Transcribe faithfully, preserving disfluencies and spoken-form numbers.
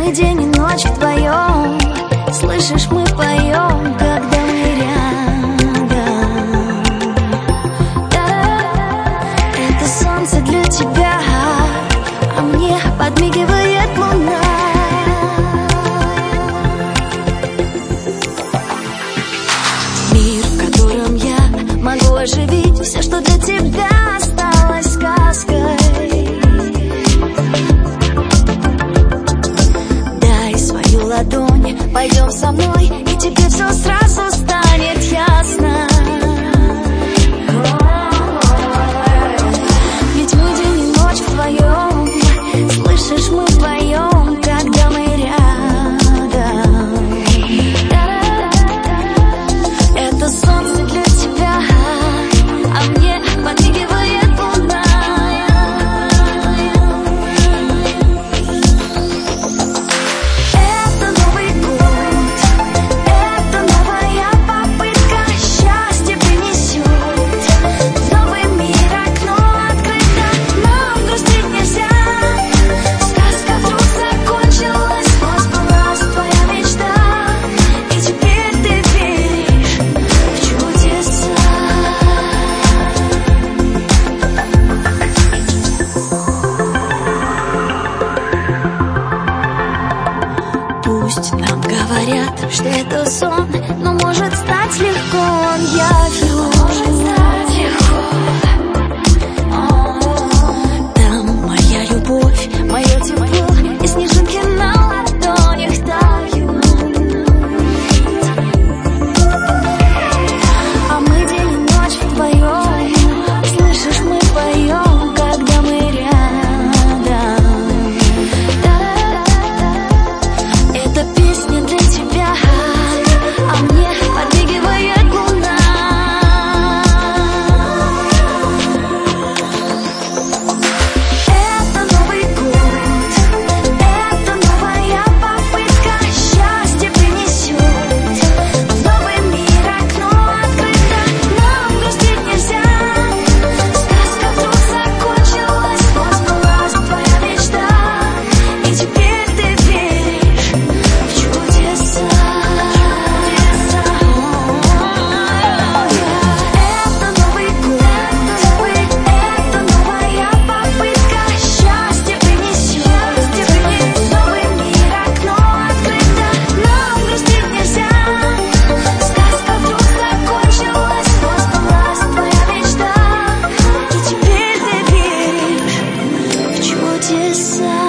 Мы день и ночь вдвоем, слышишь, мы поем, когда мы рядом. Да-да-да. Это солнце для тебя, а мне подмигивает луна. Мир, в котором я могу оживить все, что для тебя осталось сказкой. Дай свою ладонь, пойдем со мной, и тебе все сразу станет ясно. Ведь мы день и ночь вдвоем, слышишь, мы поем, когда мы рядом. Это солнце для тебя, а мне подмигивает луна. Это Новый год, это новая попытка, счастье принесет новый мир, окно открыто, нам грустить нельзя. Сказка вдруг закончилась, вот сбылась твоя мечта, и теперь ты веришь в чудеса. Пусть нам говорят, что это сон, но может стать легко он явью. Может стать легко. Там моя любовь, мое тепло, и снежинки на ладонях тают. А мы день и ночь вдвоем, слышишь, мы поем, когда мы рядом. Да-да-да. Эта песня для тебя, а мне подмигивает луна. Это Новый год, это новая попытка, счастье принесет новый мир, окно открыто, нам грустить нельзя. Сказка вдруг закончилась, вот сбылась твоя мечта, и теперь ты веришь в чудеса. Это Новый год, это новая попытка, счастье принесет новый мир, окно открыто, нам грустить нельзя. Сказка вдруг закончилась, вот сбылась твоя мечта, и теперь ты веришь в чудеса.